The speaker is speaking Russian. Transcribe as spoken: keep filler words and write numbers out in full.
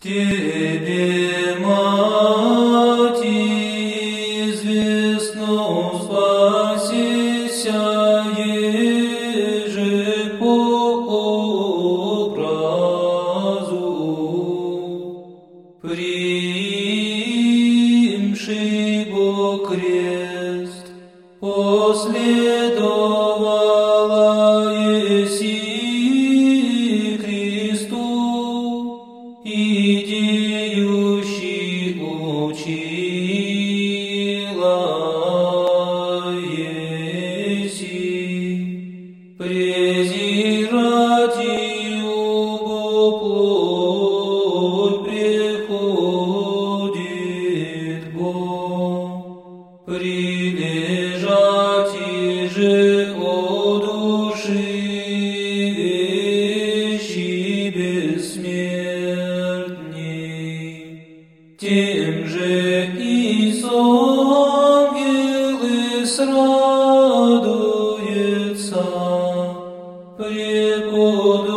Тебе, Мати, известно спасися, еже по образу. Примши Бо крест, последовала еси Христу, идеющий учила еси. Презирать его плоть приходит Бог, прилежать же о души вещи бессмертней. Тем же и ангелы срадуются, препод